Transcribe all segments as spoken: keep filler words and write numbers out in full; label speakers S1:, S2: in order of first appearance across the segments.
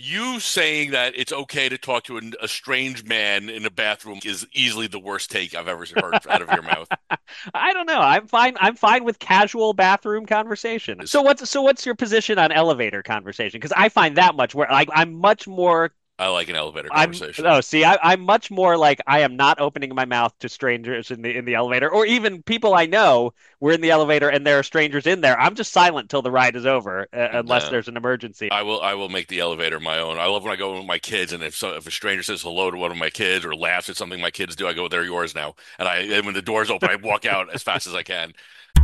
S1: you saying that it's okay to talk to an, a strange man in a bathroom is easily the worst take I've ever heard out of your mouth.
S2: I don't know. I'm fine. I'm fine with casual bathroom conversation. So
S1: Is
S2: what's so what's your position on elevator conversation? Because I find that much where like I'm much more
S1: I like an elevator
S2: I'm
S1: conversation.
S2: oh see I, I'm much more like I am not opening my mouth to strangers in the in the elevator or even people I know. We're in the elevator and there are strangers in there. I'm just silent till the ride is over uh, unless
S1: No.
S2: there's an emergency.
S1: I will I will make the elevator my own. I love when I go with my kids, and if so, if a stranger says hello to one of my kids or laughs at something my kids do, I go, "They're yours now." And I and when the doors open, I walk out as fast as I can.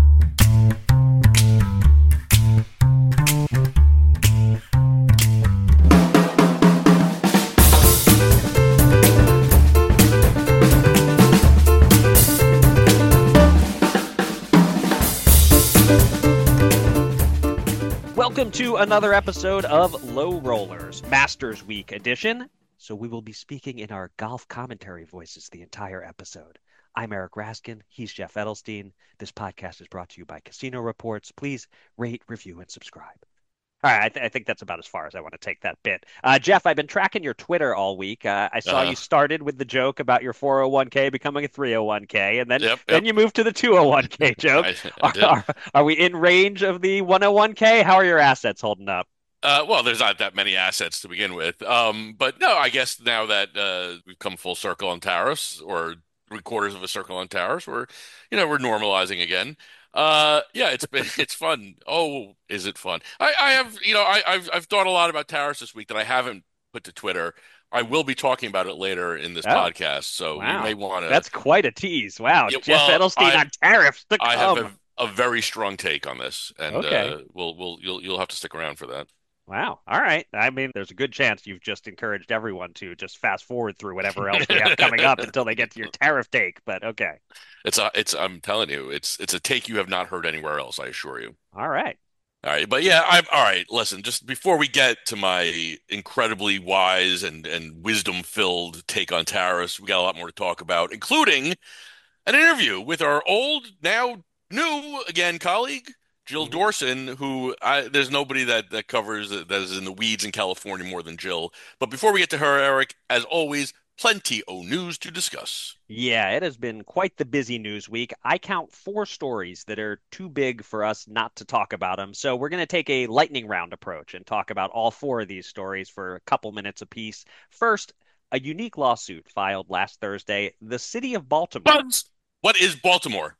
S2: Welcome to another episode of Low Rollers, Masters Week edition. So we will be speaking in our golf commentary voices the entire episode. I'm Eric Raskin. He's Jeff Edelstein. This podcast is brought to you by Casino Reports. Please rate, review, and subscribe. All right, I, th- I think that's about as far as I want to take that bit. Uh, Jeff, I've been tracking your Twitter all week. Uh, I saw
S1: Uh,
S2: you started with the joke about your four oh one k becoming a three oh one k, and then
S1: yep,
S2: then
S1: yep.
S2: you moved to the two oh one k joke.
S1: I I
S2: Are,
S1: did.
S2: are, are we in range of the one oh one k? How are your assets holding up?
S1: Uh, well, there's not that many assets to begin with. Um, but no, I guess now that uh, we've come full circle on tariffs, or three quarters of a circle on tariffs, we're, you know, we're normalizing again. Uh, yeah, it's been it's fun. Oh, is it fun? I, I have, you know, I, I've I've thought a lot about tariffs this week that I haven't put to Twitter. I will be talking about it later in this
S2: Oh,
S1: podcast, so you may
S2: wow.
S1: want to.
S2: That's quite a tease. Wow.
S1: Yeah,
S2: Jeff
S1: well,
S2: Edelstein
S1: I
S2: on tariffs to
S1: I have
S2: come.
S1: a a very strong take on this, and
S2: Okay.
S1: uh, we'll we'll you'll you'll have to stick around for that.
S2: Wow. All right. I mean, there's a good chance you've just encouraged everyone to just fast forward through whatever else we have coming up until they get to your tariff take, but okay.
S1: It's a, it's I'm telling you, it's it's a take you have not heard anywhere else, I assure you.
S2: All right.
S1: All right, but yeah, I'm all right. Listen, just before we get to my incredibly wise and and wisdom-filled take on tariffs, we got a lot more to talk about, including an interview with our old, now new again colleague, Jill
S2: Mhm.
S1: Dorson, who I, there's nobody that that covers that is in the weeds in California more than Jill. But before we get to her, Eric, as always, plenty of news to discuss.
S2: Yeah, it has been quite the busy news week. I count four stories that are too big for us not to talk about them. So we're going to take a lightning round approach and talk about all four of these stories for a couple minutes apiece. First, a unique lawsuit filed last Thursday. The city of Baltimore.
S1: Buzz. What is Baltimore?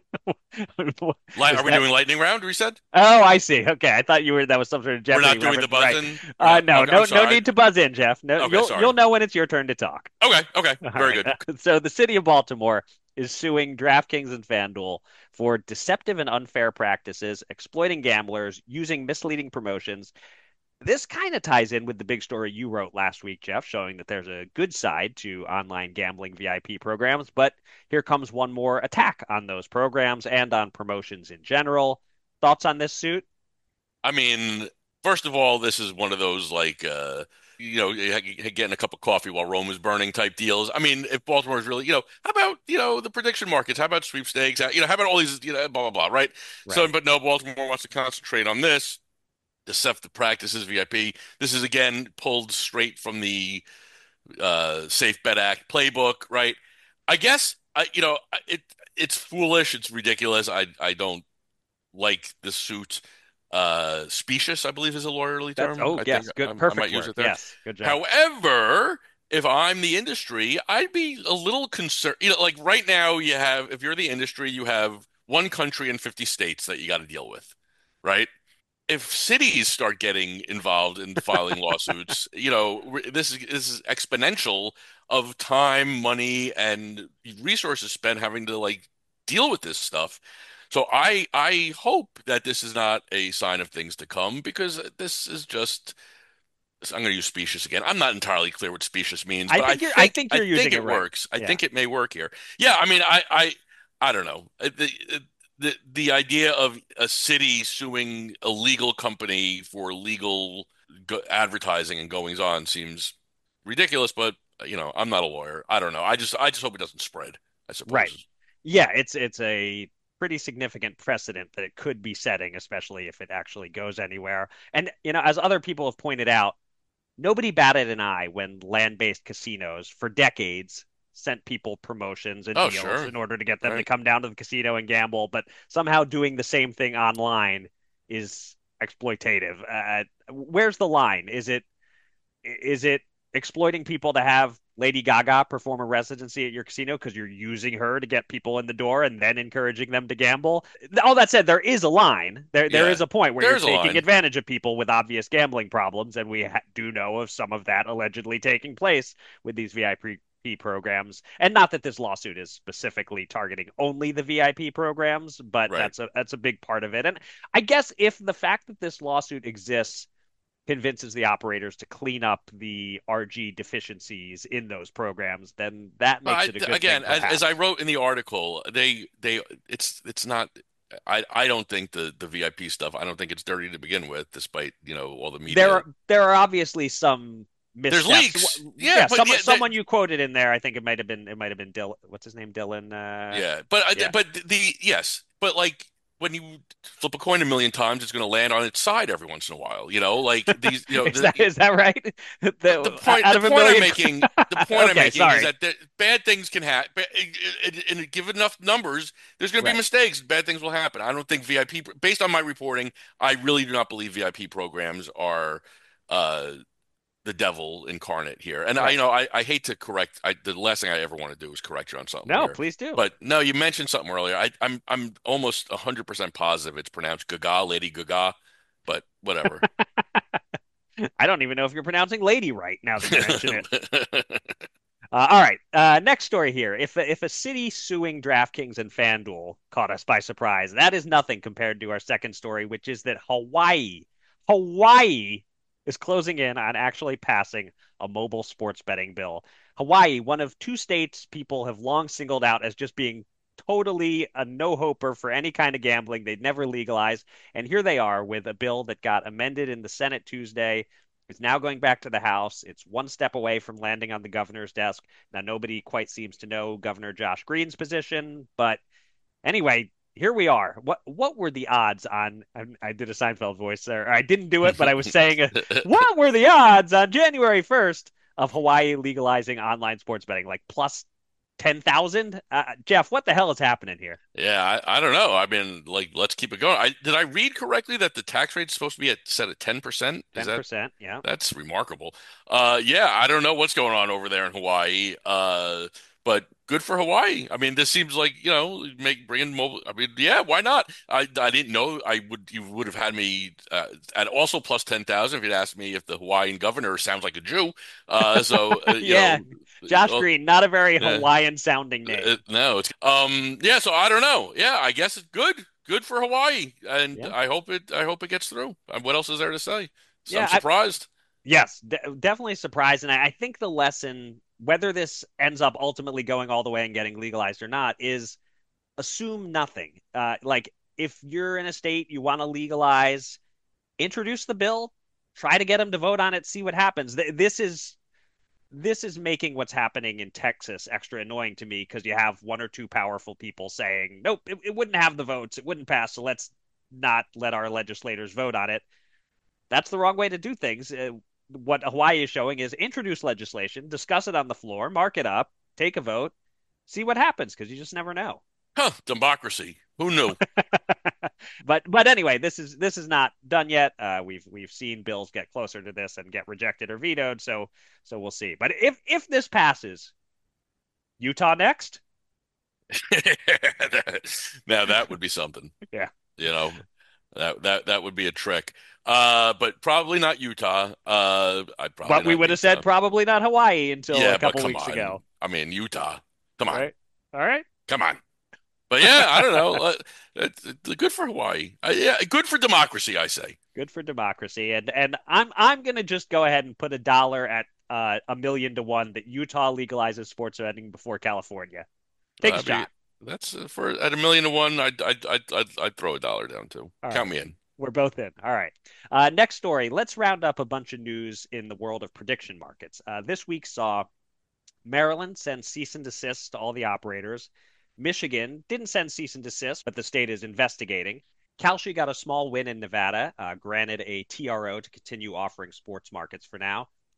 S1: Li-
S2: Is
S1: Are we
S2: that
S1: doing lightning round? Reset?
S2: Oh, I see. Okay, I thought you were that was some sort of
S1: We're
S2: Jeopardy
S1: not doing the
S2: reference. Right.
S1: buzzing. We're
S2: Uh,
S1: not.
S2: no,
S1: Okay, I'm
S2: no, no
S1: sorry.
S2: need to buzz in, Jeff. No,
S1: Okay,
S2: you'll
S1: sorry.
S2: you'll know when it's your turn to talk.
S1: Okay, okay,
S2: All
S1: very
S2: right.
S1: good.
S2: So the city of Baltimore is suing DraftKings and FanDuel for deceptive and unfair practices, exploiting gamblers, using misleading promotions. This kind of ties in with the big story you wrote last week, Jeff, showing that there's a good side to online gambling V I P programs, but here comes one more attack on those programs and on promotions in general. Thoughts on this suit?
S1: I mean, first of all, this is one of those like uh you know, getting a cup of coffee while Rome is burning type deals. I mean, if Baltimore is really, you know, how about, you know, the prediction markets? How about sweepstakes? How, you know, how about all these, you know, blah, blah, blah, right? So,
S2: Right.
S1: but no, Baltimore wants to concentrate on this. Deceptive practices, V I P. This is again pulled straight from the uh, Safe Bet Act playbook, right? I guess I, you know, it it's foolish, it's ridiculous. I I don't like the suit. Uh, specious, I believe, is a lawyerly
S2: That's
S1: term.
S2: oh
S1: I think
S2: yes, good,
S1: I, I
S2: perfect
S1: might use
S2: word.
S1: it there.
S2: Yes, good job.
S1: However, if I'm the industry, I'd be a little concerned. You know, like right now, you have if you're the industry, you have one country and fifty states that you got to deal with, right? If cities start getting involved in filing lawsuits, you know, this is this is exponential of time, money, and resources spent having to like deal with this stuff. So I I hope that this is not a sign of things to come because this is just I'm going to use specious again. I'm not entirely clear what specious means,
S2: I
S1: but I
S2: think you're I
S1: think
S2: think
S1: I
S2: you're
S1: think
S2: using it
S1: it
S2: right.
S1: works. I
S2: Yeah.
S1: think it may work here. Yeah, I mean, I I I don't know. Uh, The the the idea of a city suing a legal company for legal go advertising and goings on seems ridiculous, but you know, I'm not a lawyer. I don't know. I just I just hope it doesn't spread, I
S2: Right.
S1: suppose.
S2: Yeah, it's it's a pretty significant precedent that it could be setting, especially if it actually goes anywhere. And you know, as other people have pointed out, nobody batted an eye when land-based casinos for decades sent people promotions and
S1: Oh,
S2: deals
S1: sure.
S2: in order to get them to
S1: Right.
S2: come down to the casino and gamble, but somehow doing the same thing online is exploitative. Uh, where's the line? Is it is it exploiting people to have Lady Gaga perform a residency at your casino because you're using her to get people in the door and then encouraging them to gamble? All that said, there is a line. There, there is
S1: Yeah.
S2: a point where you're
S1: There's a
S2: taking
S1: line.
S2: advantage of people with obvious gambling problems, and we ha- do know of some of that allegedly taking place with these V I P programs. And not that this lawsuit is specifically targeting only the V I P programs, but
S1: Right.
S2: that's a that's a big part of it. And I guess if the fact that this lawsuit exists convinces the operators to clean up the R G deficiencies in those programs, then that
S1: Well,
S2: makes
S1: I,
S2: it a good thing,
S1: again, as as I
S2: perhaps.
S1: wrote in the article, they they it's it's not. I I don't think the the V I P stuff. I don't think it's dirty to begin with, despite you know all the
S2: There
S1: media.
S2: are there are obviously some
S1: There's
S2: missteps.
S1: leaks. Yeah,
S2: Yeah,
S1: but
S2: someone
S1: yeah, that,
S2: someone you quoted in there. I think it might have been it might have been Dylan. What's his name? Dylan. Uh,
S1: yeah, but I-
S2: yeah.
S1: but the yes, but like when you flip a coin a million times, it's going to land on its side every once in a while. You know, like these. You know,
S2: Is
S1: the,
S2: that is that right?
S1: but the
S2: The,
S1: point
S2: out
S1: the
S2: of a
S1: point I'm
S2: million.
S1: making the point I'm
S2: Okay,
S1: making is
S2: sorry.
S1: that there, bad things can happen. In given enough numbers, there's going to be
S2: Right.
S1: mistakes. Bad things will happen. I don't think V I P, based on my reporting, I really do not believe V I P programs are uh, the devil incarnate here. And I, you
S2: Right.
S1: know, I, I hate to correct. I, the last thing I ever want to do is correct you on something
S2: No,
S1: here.
S2: please do.
S1: But no, you mentioned something earlier. I, I'm I'm almost one hundred percent positive it's pronounced Gaga, Lady Gaga, but whatever.
S2: I don't even know if you're pronouncing lady right now that you mention it. Uh, all right. Uh, next story here. If if a city suing DraftKings and FanDuel caught us by surprise, that is nothing compared to our second story, which is that Hawaii, Hawaii is closing in on actually passing a mobile sports betting bill. Hawaii, one of two states people have long singled out as just being totally a no-hoper for any kind of gambling. They'd never legalize. And here they are with a bill that got amended in the Senate Tuesday. It's now going back to the House. It's one step away from landing on the governor's desk. Now, nobody quite seems to know Governor Josh Green's position, but anyway, here we are. What what were the odds on? I, I did a Seinfeld voice there. I didn't do it, but I was saying, uh, what were the odds on January first of Hawaii legalizing online sports betting? Like plus ten thousand? Uh, Jeff, what the hell is happening here?
S1: Yeah, I, I don't know. I mean, like, let's keep it going. I did I read correctly that the tax rate's supposed to be at set at ten percent? Is that
S2: ten percent. Yeah.
S1: that's remarkable. Uh, yeah, I don't know what's going on over there in Hawaii. Uh, but good for Hawaii. I mean, this seems like, you know, make bringing mobile. I mean, yeah, why not? I I didn't know I would you would have had me uh, at also plus ten thousand if you'd asked me if the Hawaiian governor sounds like a Jew. Uh, so uh, you
S2: Yeah.
S1: know,
S2: Josh
S1: uh,
S2: Green, not a very
S1: yeah.
S2: Hawaiian sounding
S1: Uh,
S2: name.
S1: no, it's um yeah, so I don't know. Yeah, I guess it's good. Good for Hawaii. And
S2: Yeah.
S1: I hope it I hope it gets through. Uh, What else is there to say? So I'm
S2: Yeah. I,
S1: surprised.
S2: yes, de definitely surprised. And I, I think the lesson, whether this ends up ultimately going all the way and getting legalized or not, is assume nothing. Uh, like if you're in a state you want to legalize, introduce the bill, try to get them to vote on it, see what happens. This is this is making what's happening in Texas extra annoying to me because you have one or two powerful people saying, nope, it, it wouldn't have the votes, it wouldn't pass, so let's not let our legislators vote on it. That's the wrong way to do things. Uh, what Hawaii is showing is introduce legislation, discuss it on the floor, mark it up, take a vote, see what happens because you just never know.
S1: Huh, democracy. Who knew?
S2: but but anyway, this is this is not done yet. Uh, we've we've seen bills get closer to this and get rejected or vetoed, so so we'll see. But if if this passes, Utah next.
S1: Now that would be something,
S2: Yeah,
S1: you know. That that that would be a trick. Uh, but probably not Utah. Uh, I'd probably
S2: but we
S1: not
S2: would have said
S1: Utah.
S2: probably not Hawaii until a
S1: Yeah, but
S2: couple
S1: come
S2: weeks
S1: on.
S2: ago.
S1: I mean, Utah. Come
S2: All
S1: on.
S2: right, all right.
S1: Come on. But yeah, I don't know. Uh, it's, it's good for Hawaii. Uh, yeah, good for democracy, I say.
S2: Good for democracy, and and I'm I'm gonna just go ahead and put a dollar at uh, a million to one that Utah legalizes sports betting before California. Take a
S1: That'd be
S2: shot.
S1: that's uh, for at a million to one. I'd I'd I'd I'd, I'd throw a dollar down too.
S2: All
S1: Count
S2: right.
S1: me in.
S2: We're both in. All right. Uh, next story. Let's round up a bunch of news in the world of prediction markets. Uh, this week saw Maryland send cease and desist to all the operators. Michigan didn't send cease and desist, but the state is investigating. Kalshi got a small win in Nevada, uh, granted a T R O to continue offering sports markets for now.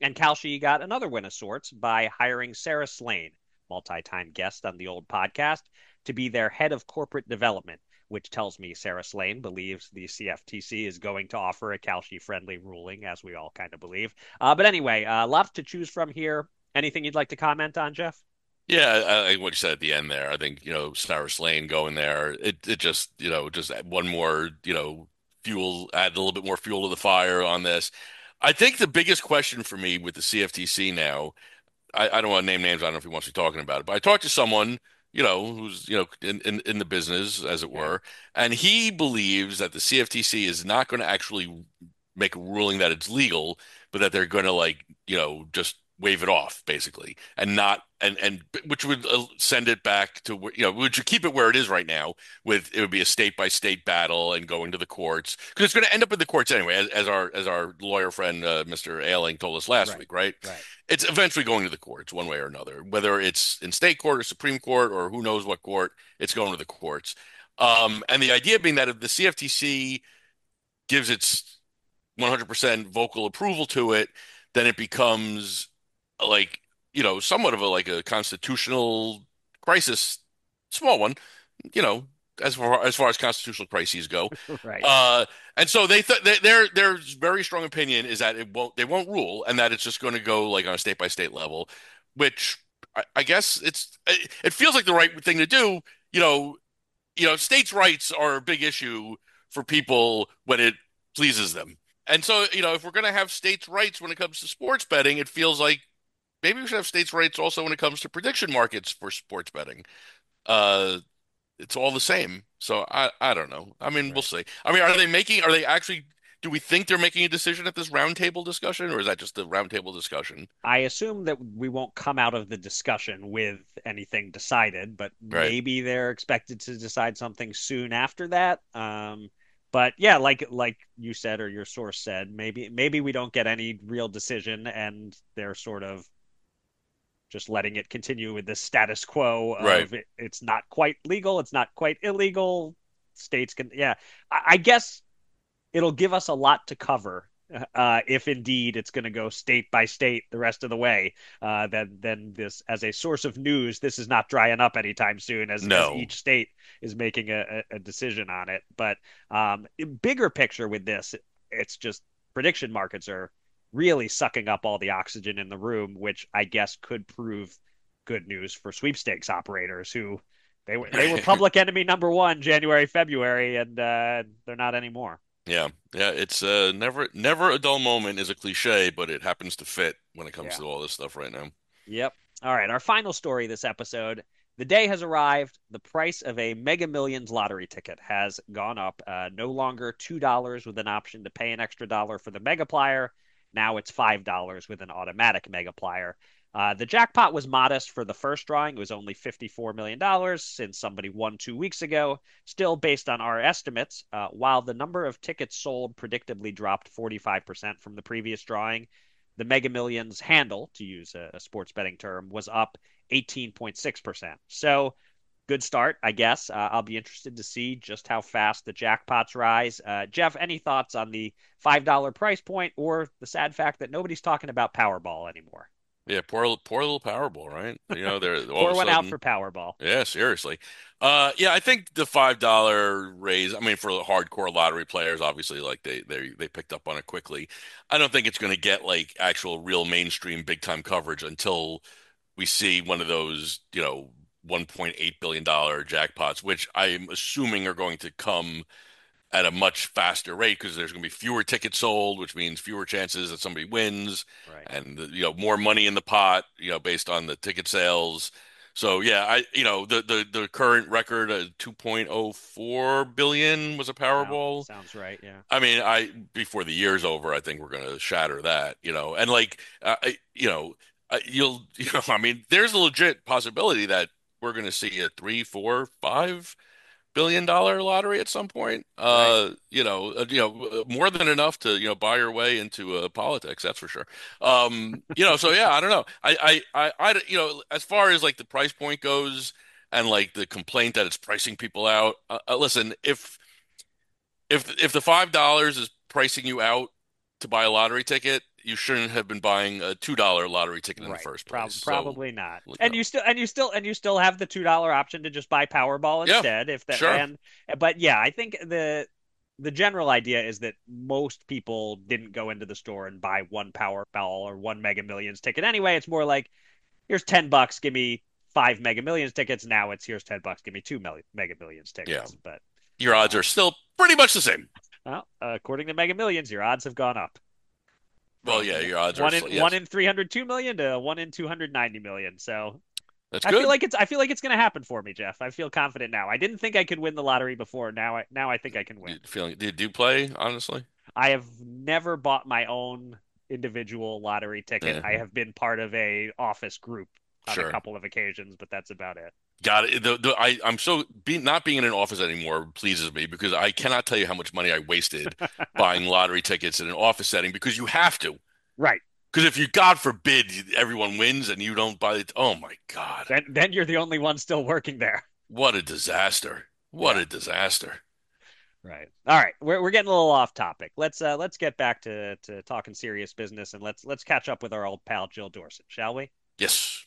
S2: And Kalshi got another win of sorts by hiring Sarah Slane, multi-time guest on the old podcast, to be their head of corporate development, which tells me Sarah Slane believes the C F T C is going to offer a Kalshi-friendly ruling, as we all kind of believe. Uh, but anyway, uh, lots to choose from here. Anything you'd like to comment on, Jeff?
S1: Yeah, I, I, what you said at the end there, I think, you know, Cyrus Lane going there, it it just, you know, just one more, you know, fuel, add a little bit more fuel to the fire on this. I think the biggest question for me with the C F T C now, I, I don't want to name names, I don't know if he wants to be talking about it, but I talked to someone, you know, who's, you know, in, in, in the business, as it
S2: Okay.
S1: were, and he believes that the C F T C is not going to actually make a ruling that it's legal, but that they're going to like, you know, just wave it off basically, and not and and which would uh, send it back to where- you know, would you keep it where it is right now with it would be a state by state battle and going to the courts because it's going to end up in the courts anyway, as, as our as our lawyer friend uh, mister Ailing told us last
S2: Right.
S1: week, right?
S2: Right.
S1: It's eventually going to the courts one way or another, whether it's in state court or Supreme Court or who knows what court, it's going to the courts. Um, and the idea being that if the C F T C gives its one hundred percent vocal approval to it, then it becomes like, you know, somewhat of a like a constitutional crisis, small one, you know, as far as far as constitutional crises go.
S2: Right.
S1: Uh, and so they th they, their their very strong opinion is that it won't they won't rule and that it's just going to go like on a state by state level, which I, I guess it's it feels like the right thing to do. You know, you know, states' rights are a big issue for people when it pleases them. And so, you know, if we're going to have states' rights when it comes to sports betting, it feels like maybe we should have states' rights also when it comes to prediction markets for sports betting. Uh, it's all the same. So I, I don't know. I mean, we'll
S2: Right.
S1: see. I mean, are they making, are they actually, do we think they're making a decision at this roundtable discussion, or is that just a roundtable discussion?
S2: I assume that we won't come out of the discussion with anything decided, but
S1: Right.
S2: maybe they're expected to decide something soon after that. Um, but yeah, like like you said or your source said, maybe maybe we don't get any real decision, and they're sort of just letting it continue with the status quo
S1: Right.
S2: of it, it's not quite legal, it's not quite illegal. States can, yeah. I, I guess it'll give us a lot to cover uh, if indeed it's going to go state by state the rest of the way. Uh, then, then this as a source of news, this is not drying up anytime soon, as as
S1: No.
S2: each state is making a, a decision on it. But um, bigger picture with this, it's just prediction markets are really sucking up all the oxygen in the room, which I guess could prove good news for sweepstakes operators who they were they were public enemy number one January, February, and uh, they're not anymore.
S1: Yeah, yeah, it's uh never never a dull moment is a cliche, but it happens to fit when it comes
S2: Yeah.
S1: to all this stuff right now.
S2: Yep. All right. Our final story this episode. The day has arrived. The price of a Mega Millions lottery ticket has gone up. Uh, no longer two dollars with an option to pay an extra dollar for the Megaplier. Now it's five dollars with an automatic Megaplier. Uh, the jackpot was modest for the first drawing. It was only fifty-four million dollars since somebody won two weeks ago. Still, based on our estimates, uh, while the number of tickets sold predictably dropped forty-five percent from the previous drawing, the Mega Millions handle, to use a, a sports betting term, was up eighteen point six percent. So, good start, I guess. Uh, I'll be interested to see just how fast the jackpots rise. Uh, Jeff, any thoughts on the five dollar price point or the sad fact that nobody's talking about Powerball anymore?
S1: Yeah, poor poor little Powerball, right? You know, they're all of a
S2: Pour one out
S1: sudden,
S2: for Powerball.
S1: yeah, seriously. Uh yeah, I think the five dollar raise, I mean for the hardcore lottery players, obviously like they they they picked up on it quickly. I don't think it's going to get like actual real mainstream big time coverage until we see one of those, you know, one point eight billion dollar jackpots, which I'm assuming are going to come at a much faster rate because there's going to be fewer tickets sold, which means fewer chances that somebody wins,
S2: Right.
S1: and you know more money in the pot, you know, based on the ticket sales. So yeah, I you know the the the current record uh, two point oh four billion was a
S2: Sound,
S1: Powerball.
S2: sounds right. Yeah.
S1: I mean, I before the year's over, I think we're going to shatter that, you know, and like uh, I- you know, uh, you'll you know, I mean, there's a legit possibility that we're going to see a three, four, five billion dollar lottery at some point.
S2: Right.
S1: Uh, you know, uh, you know, uh, more than enough to, you know, buy your way into uh, politics, that's for sure. Um, you know, so yeah, I don't know. I, I, I, I, you know, as far as like the price point goes and like the complaint that it's pricing people out, uh, uh, listen, if if if the five dollars is pricing you out to buy a lottery ticket, you shouldn't have been buying a two dollar lottery ticket in the
S2: Right.
S1: first place.
S2: Prob
S1: So
S2: probably not.
S1: look
S2: And
S1: out.
S2: you still and you still and you still have the two dollar option to just buy Powerball
S1: Yeah,
S2: instead if that
S1: sure.
S2: and but yeah, I think the the general idea is that most people didn't go into the store and buy one Powerball or one Mega Millions ticket anyway. It's more like here's ten bucks, give me five Mega Millions tickets. Now it's here's ten bucks, give me two million Mega Millions
S1: Yeah.
S2: tickets. But
S1: Your odds
S2: uh,
S1: are still pretty much the same.
S2: well, according to Mega Millions, your odds have gone up
S1: Well, yeah,
S2: from
S1: your odds are
S2: one in
S1: sl-
S2: one
S1: yes.
S2: in three hundred two million to one in two hundred ninety million. So
S1: That's
S2: I feel
S1: good.
S2: like it's I feel like it's going to happen for me, Jeff. I feel confident now. I didn't think I could win the lottery before. Now I now I think I can win.
S1: You feeling do you do play, honestly?
S2: I have never bought my own individual lottery ticket.
S1: Yeah,
S2: I have been part of a office group on a
S1: sure.
S2: couple of occasions, but that's about it.
S1: Got it. The, the, I, I'm so being not being in an office anymore pleases me because I cannot tell you how much money I wasted buying lottery tickets in an office setting because you have to.
S2: Right.
S1: Because if you, God forbid, everyone wins and you don't buy it, oh my God,
S2: Then then you're the only one still working there.
S1: what a disaster! What
S2: Yeah.
S1: a disaster!
S2: Right. All right. We're we're getting a little off topic. Let's uh let's get back to to talking serious business and let's let's catch up with our old pal Jill Dorsett, shall we?
S1: Yes.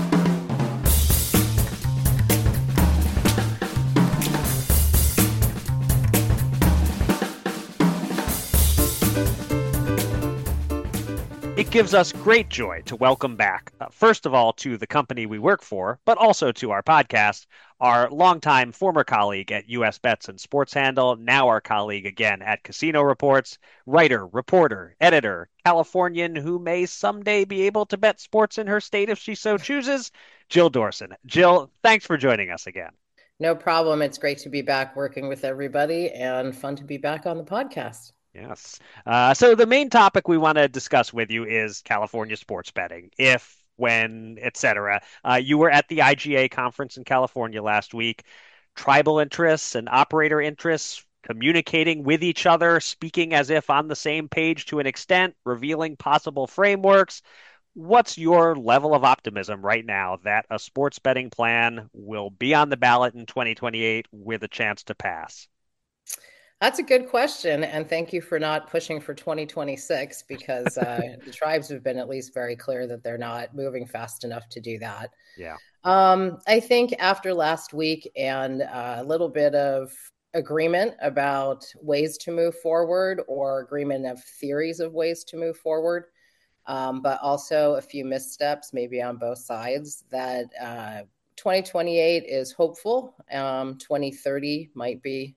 S2: It gives us great joy to welcome back, uh, first of all, to the company we work for, but also to our podcast, our longtime former colleague at U S Bets and Sports Handle, now our colleague again at Casino Reports, writer, reporter, editor, Californian who may someday be able to bet sports in her state if she so chooses, Jill Dorson. Jill, thanks for joining us again.
S3: No problem. It's great to be back working with everybody and fun to be back on the podcast.
S2: Yes. Uh, so the main topic we want to discuss with you is California sports betting. If, when, et cetera. Uh, you were at the I G A conference in California last week. Tribal interests and operator interests communicating with each other, speaking as if on the same page to an extent, revealing possible frameworks. What's your level of optimism right now that a sports betting plan will be on the ballot in twenty twenty-eight with a chance to pass?
S3: That's a good question. And thank you for not pushing for twenty twenty-six because uh, the tribes have been at least very clear that they're not moving fast enough to do that.
S2: Yeah.
S3: Um, I think after last week and uh, a little bit of agreement about ways to move forward or agreement of theories of ways to move forward, um, but also a few missteps, maybe on both sides, that uh, twenty twenty-eight is hopeful. Um, twenty thirty might be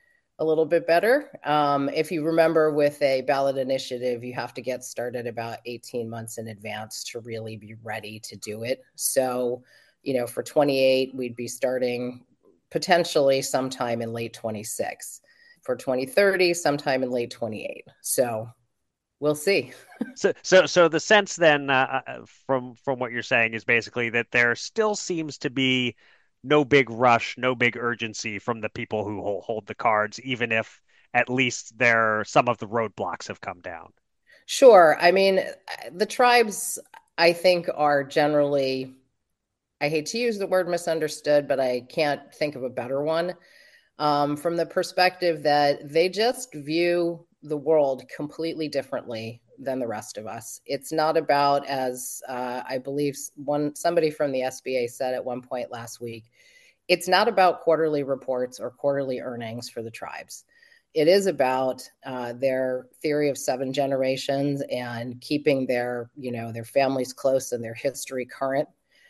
S3: a little bit better. Um, if you remember, with a ballot initiative, you have to get started about eighteen months in advance to really be ready to do it. So, you know, for twenty-eight, we'd be starting potentially sometime in late twenty-six. For twenty thirty, sometime in late twenty-eight. So we'll see.
S2: So, so, so the sense then, uh, uh, from from what you're saying, is basically that there still seems to be no big rush, no big urgency from the people who hold, hold the cards, even if at least there some of the roadblocks have come down.
S3: Sure. I mean, the tribes, I think, are generally, I hate to use the word misunderstood, but I can't think of a better one. Um, from the perspective that they just view the world completely differently than the rest of us. It's not about, as uh, I believe one somebody from the S B A said at one point last week, it's not about quarterly reports or quarterly earnings for the tribes. It is about uh, their theory of seven generations and keeping their, you know, their families close and their history current.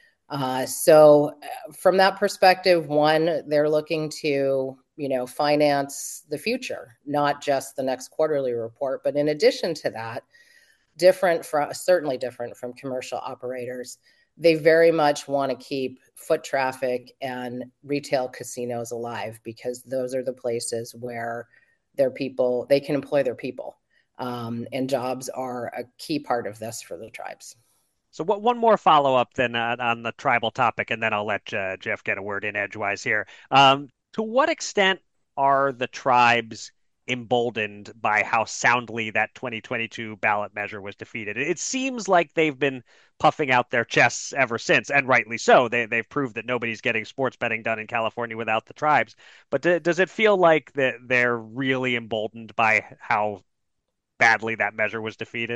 S3: Uh, so uh, from that perspective, one, they're looking to, you know, finance the future, not just the next quarterly report. But in addition to that, different from certainly different from commercial operators, they very much want to keep foot traffic and retail casinos alive because those are the places where their people, they can employ their people. Um, and jobs are a key part of this for the tribes.
S2: So, what one more follow up then uh, on the tribal topic, and then I'll let uh, Jeff get a word in edgewise here. Um, to what extent are the tribes emboldened by how soundly that twenty twenty-two ballot measure was defeated? It seems like they've been puffing out their chests ever since, and rightly so. They they've proved that nobody's getting sports betting done in California without the tribes. But d does it feel like that they're really emboldened by how badly that measure was defeated?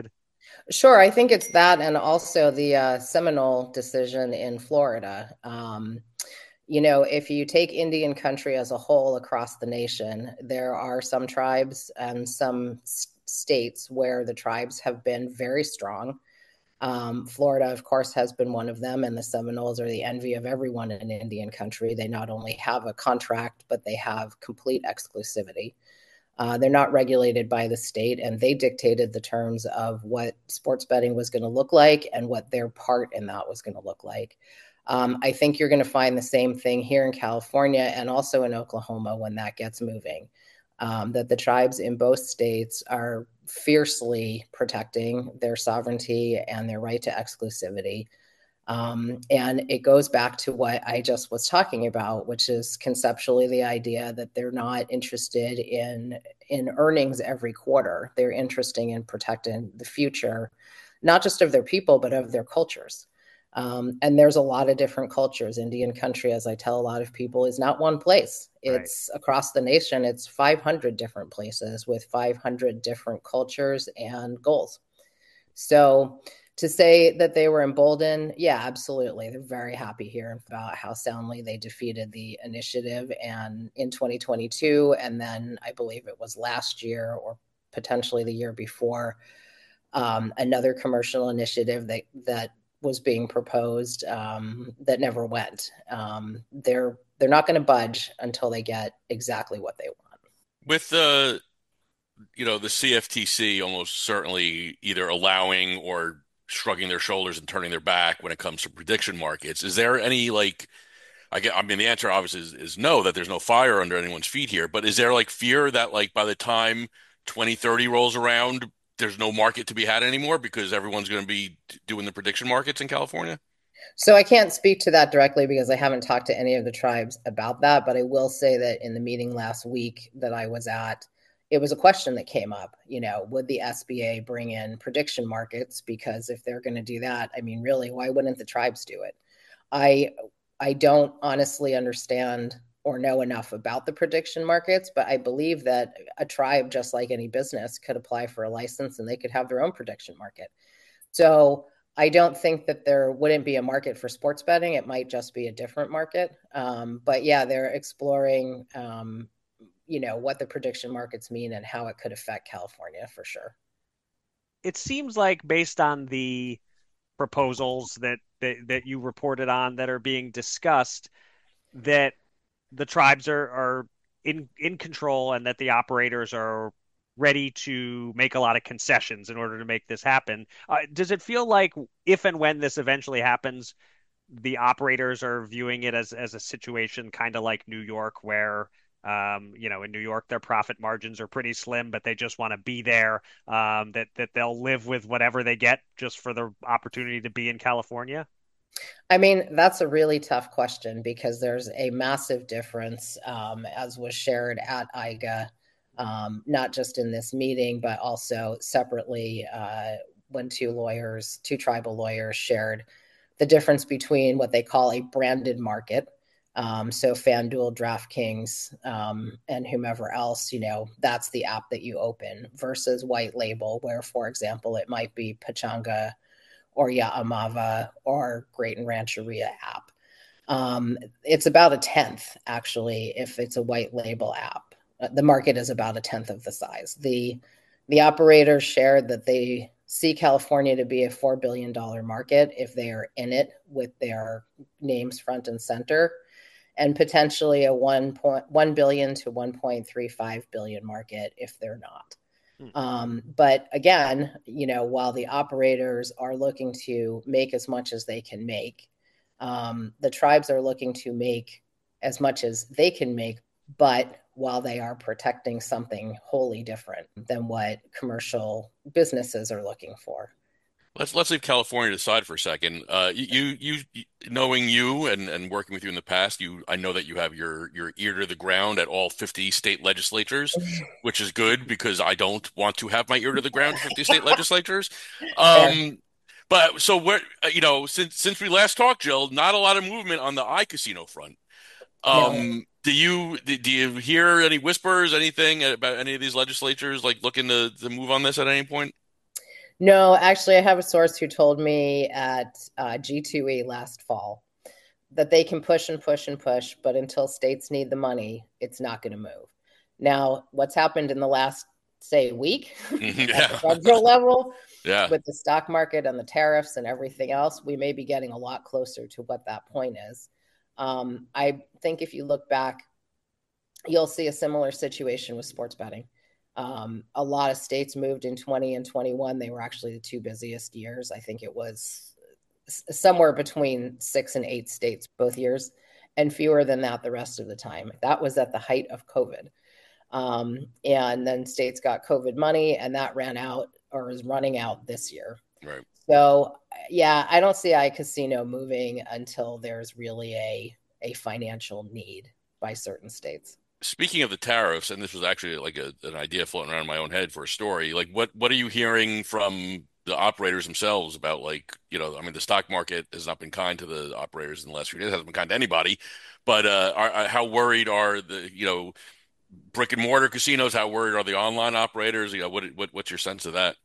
S3: Sure, I think it's that, and also the uh, Seminole decision in Florida. Um, you know, if you take Indian country as a whole across the nation, there are some tribes and some s- states where the tribes have been very strong. Um, Florida, of course, has been one of them, and the Seminoles are the envy of everyone in Indian country. They not only have a contract, but they have complete exclusivity. Uh, they're not regulated by the state, and they dictated the terms of what sports betting was going to look like and what their part in that was going to look like. Um, I think you're going to find the same thing here in California and also in Oklahoma when that gets moving. Um, that the tribes in both states are fiercely protecting their sovereignty and their right to exclusivity. Um, and it goes back to what I just was talking about, which is conceptually the idea that they're not interested in in earnings every quarter. They're interested in protecting the future, not just of their people, but of their cultures. Um, and there's a lot of different cultures. Indian country, as I tell a lot of people, is not one place.
S2: Right.
S3: It's across the nation. It's five hundred different places with five hundred different cultures and goals. So to say that they were emboldened, yeah, absolutely. They're very happy here about how soundly they defeated the initiative and in twenty twenty-two. And then I believe it was last year or potentially the year before, um, another commercial initiative that, that was being proposed um, that never went. Um, they're they're not going to budge until they get exactly what they want.
S1: With the, you know, the C F T C almost certainly either allowing or shrugging their shoulders and turning their back when it comes to prediction markets. Is there any like, I get, I mean, the answer obviously is, is no, that there's no fire under anyone's feet here, but is there like fear that like by the time twenty thirty rolls around, there's no market to be had anymore because everyone's going to be doing the prediction markets in California?
S3: So I can't speak to that directly because I haven't talked to any of the tribes about that, but I will say that in the meeting last week that I was at, it was a question that came up, you know, would the S B A bring in prediction markets? Because if they're going to do that, I mean, really, why wouldn't the tribes do it? I I don't honestly understand or know enough about the prediction markets, but I believe that a tribe, just like any business, could apply for a license and they could have their own prediction market. So I don't think that there wouldn't be a market for sports betting. It might just be a different market. Um, but yeah, they're exploring, um, you know, what the prediction markets mean and how it could affect California for sure.
S2: It seems like based on the proposals that, that that you reported on that are being discussed, that the tribes are are in in control and that the operators are ready to make a lot of concessions in order to make this happen. Uh, does it feel like if and when this eventually happens, the operators are viewing it as as a situation kind of like New York, where um, you know, in New York, their profit margins are pretty slim, but they just want to be there. Um, that that they'll live with whatever they get just for the opportunity to be in California.
S3: I mean, that's a really tough question because there's a massive difference, um, as was shared at I G A, um, not just in this meeting, but also separately uh, when two lawyers, two tribal lawyers shared the difference between what they call a branded market. Um, so FanDuel, DraftKings, um, and whomever else, you know, that's the app that you open versus white label, where, for example, it might be Pachanga or Yaamava or Great and Rancheria app. Um, it's about a tenth, actually, if it's a white label app. Uh, The market is about a tenth of the size. The the operators shared that they see California to be a four billion dollars market if they are in it with their names front and center, and potentially a one point one billion to one point three five billion market if they're not.
S2: Hmm.
S3: Um, but again, you know, while the operators are looking to make as much as they can make, um, the tribes are looking to make as much as they can make, but while they are protecting something wholly different than what commercial businesses are looking for.
S1: Let's let's leave California aside for a second. Uh, you, you, you, knowing you and, and working with you in the past, you, I know that you have your your ear to the ground at all fifty state legislatures, which is good because I don't want to have my ear to the ground at fifty state legislatures.
S3: Fair.
S1: Um, but so what, you know, since since we last talked, Jill, not a lot of movement on the iCasino front.
S3: No.
S1: Um, do you do you hear any whispers, anything about any of these legislatures like looking to to move on this at any point?
S3: No, actually, I have a source who told me at uh, G two E last fall that they can push and push and push, but until states need the money, it's not going to move. Now, what's happened in the last, say, week at the
S1: Yeah.
S3: federal level
S1: Yeah.
S3: with the stock market and the tariffs and everything else, we may be getting a lot closer to what that point is. Um, I think if you look back, you'll see a similar situation with sports betting. Um, a lot of states moved in twenty and twenty-one. They were actually the two busiest years. I think it was somewhere between six and eight states both years, and fewer than that the rest of the time. That was at the height of COVID. Um, and then states got COVID money, and that ran out or is running out this year.
S1: Right.
S3: So, yeah, I don't see iCasino moving until there's really a, a financial need by certain states.
S1: Speaking of the tariffs, and this was actually like a, an idea floating around in my own head for a story, like what what are you hearing from the operators themselves about, like, you know, I mean, the stock market has not been kind to the operators in the last few days, it hasn't been kind to anybody, but uh, are, are, how worried are the, you know, brick and mortar casinos? How worried are the online operators? You know, what what what's your sense of that?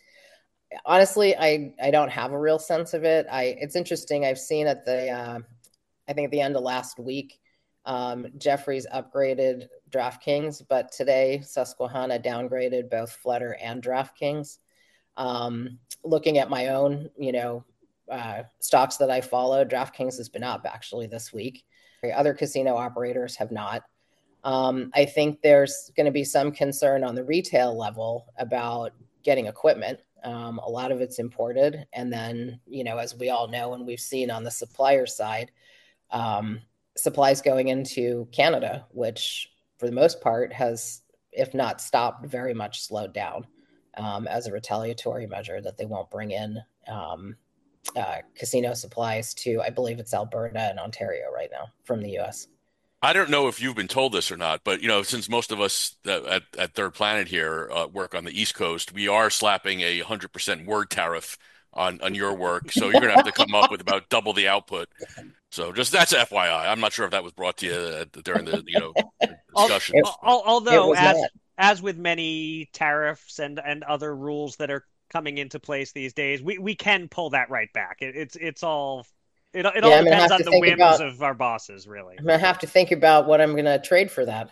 S3: Honestly, I I don't have a real sense of it. I It's interesting. I've seen at the uh, I think at the end of last week, um, Jeffries upgraded DraftKings, but today Susquehanna downgraded both Flutter and DraftKings. Um, looking at my own, you know, uh, stocks that I follow, DraftKings has been up actually this week. Other casino operators have not. Um, I think there's going to be some concern on the retail level about getting equipment. Um, a lot of it's imported. And then, you know, as we all know, and we've seen on the supplier side, um, supplies going into Canada, which for the most part has, if not stopped, very much slowed down um, as a retaliatory measure that they won't bring in um, uh, casino supplies to, I believe it's Alberta and Ontario right now from the U S.
S1: I don't know if you've been told this or not, but you know, since most of us that at, at Third Planet here uh, work on the East Coast, we are slapping a one hundred percent word tariff on on your work. So you're gonna have to come up with about double the output. So just that's F Y I. I'm not sure if that was brought to you uh, during the, you know, discussions.
S3: It,
S2: Although,
S3: it
S2: as
S3: not.
S2: as with many tariffs and and other rules that are coming into place these days, we we can pull that right back. It, it's it's all it it
S3: Yeah,
S2: all
S3: I'm gonna
S2: depends
S3: have
S2: on
S3: to
S2: the
S3: think
S2: whims
S3: about.
S2: of our bosses, really.
S3: I'm gonna have to think about what I'm gonna trade for that.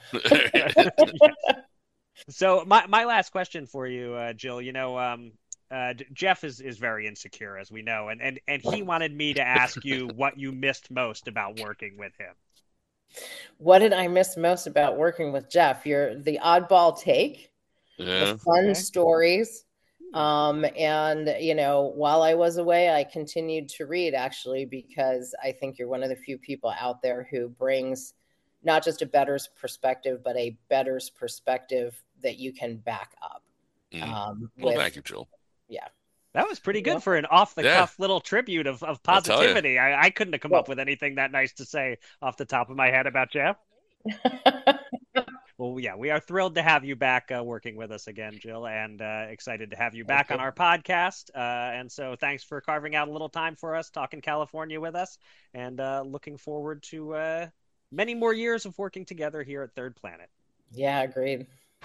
S2: So my my last question for you, uh, Jill. You know, um, uh, Jeff is is very insecure, as we know, and and and he wanted me to ask you what you missed most about working with him.
S3: What did I miss most about working with Jeff? You're the oddball take,
S1: Yeah.
S3: the fun
S2: Okay.
S3: stories. Um, and, you know, while I was away, I continued to read actually, because I think you're one of the few people out there who brings not just a bettor's perspective, but a bettor's perspective that you can back up.
S1: Mm.
S3: Um,
S1: Well,
S3: with,
S1: thank you, Jill.
S3: yeah.
S2: That was pretty good for an off-the-cuff
S1: Yeah.
S2: little tribute of, of
S1: I'll tell you.
S2: positivity. I, I couldn't have come
S3: Well,
S2: up with anything that nice to say off the top of my head about Jeff. Well, yeah, we are thrilled to have you back uh, working with us again, Jill, and uh, excited to have you back
S3: Thank
S2: on
S3: you.
S2: our podcast. Uh, and so thanks for carving out a little time for us, talking California with us, and uh, looking forward to uh, many more years of working together here at Third Planet.
S3: Yeah, agreed.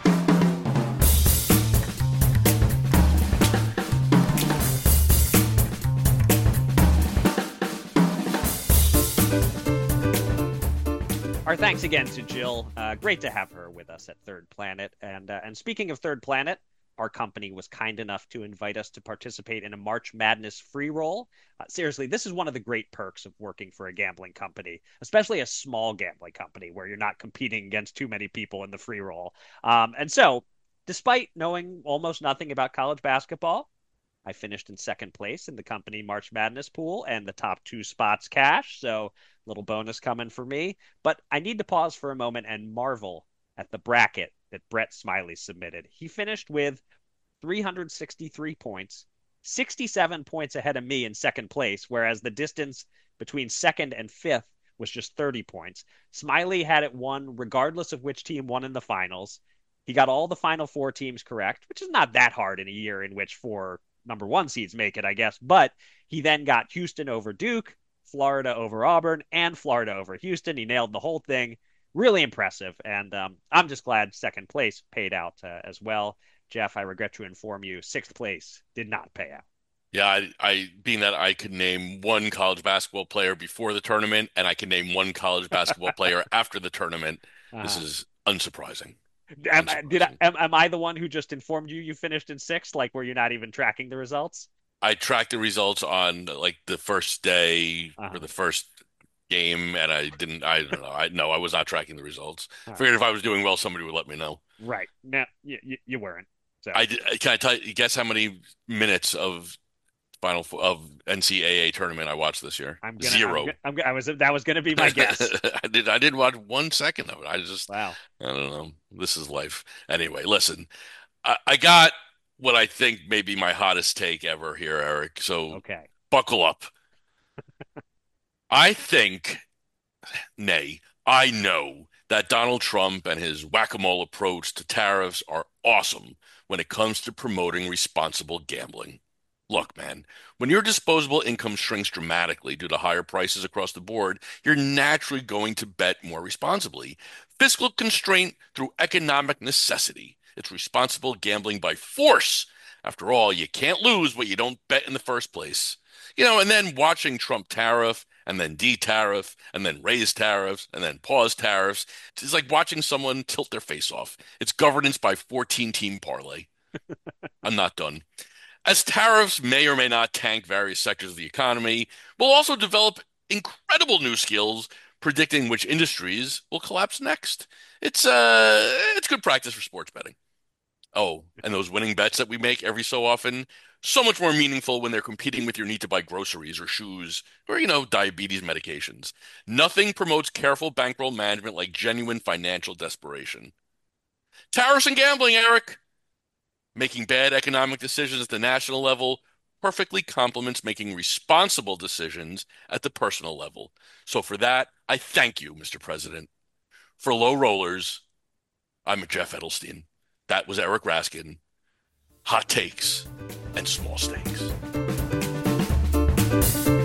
S2: Our thanks again to Jill. Uh, great to have her with us at Third Planet. And uh, and speaking of Third Planet, our company was kind enough to invite us to participate in a March Madness free roll. Uh, seriously, this is one of the great perks of working for a gambling company, especially a small gambling company where you're not competing against too many people in the free roll. Um, and so, despite knowing almost nothing about college basketball, I finished in second place in the company March Madness pool and the top two spots cash. So, little bonus coming for me. But I need to pause for a moment and marvel at the bracket that Brett Smiley submitted. He finished with three hundred sixty-three points, sixty-seven points ahead of me in second place, whereas the distance between second and fifth was just thirty points. Smiley had it won regardless of which team won in the finals. He got all the final four teams correct, which is not that hard in a year in which four number one seeds make it, I guess. But he then got Houston over Duke, Florida over Auburn, and Florida over Houston. He nailed the whole thing. Really impressive. And um, I'm just glad second place paid out uh, as well. Jeff, I regret to inform you, sixth place did not pay out.
S1: Yeah, I, I being that I could name one college basketball player before the tournament, and I can name one college basketball player after the tournament. This
S2: Uh-huh.
S1: is unsurprising.
S2: Am, I- did I,
S1: Unsurprising.
S2: am, am I the one who just informed you you finished in sixth? Like, were you not even tracking the results?
S1: I tracked the results on like the first day for
S2: Uh-huh.
S1: the first game, and I didn't. I don't know. I no, I was not tracking the results.
S2: All right.
S1: Figured if I was doing well, somebody would let me know.
S2: Right. No, you, you, you weren't. So
S1: I did, can I tell you? Guess how many minutes of final Four- of N C double A tournament I watched this year?
S2: I'm gonna, I'm
S1: Zero.
S2: gonna, I'm gonna, I was, that was gonna be my guess.
S1: I did. I didn't watch one second of it. I just.
S2: Wow.
S1: I don't know. This is life. Anyway, listen. I, I got what I think may be my hottest take ever here, Eric. So
S2: Okay.
S1: buckle up. I think, nay, I know that Donald Trump and his whack-a-mole approach to tariffs are awesome when it comes to promoting responsible gambling. Look, man, when your disposable income shrinks dramatically due to higher prices across the board, you're naturally going to bet more responsibly. Fiscal constraint through economic necessity. It's responsible gambling by force. After all, you can't lose what you don't bet in the first place. You know, and then watching Trump tariff and then de-tariff and then raise tariffs and then pause tariffs. It's like watching someone tilt their face off. It's governance by fourteen team parlay. I'm not done. As tariffs may or may not tank various sectors of the economy, we'll also develop incredible new skills predicting which industries will collapse next. It's uh it's good practice for sports betting. Oh, and those winning bets that we make every so often, so much more meaningful when they're competing with your need to buy groceries or shoes or, you know, diabetes medications. Nothing promotes careful bankroll management like genuine financial desperation. Tariffs and gambling, Eric. Making bad economic decisions at the national level perfectly complements making responsible decisions at the personal level. So for that, I thank you, Mister President. For low rollers, I'm Jeff Edelstein. That was Eric Raskin. Hot takes and small stakes.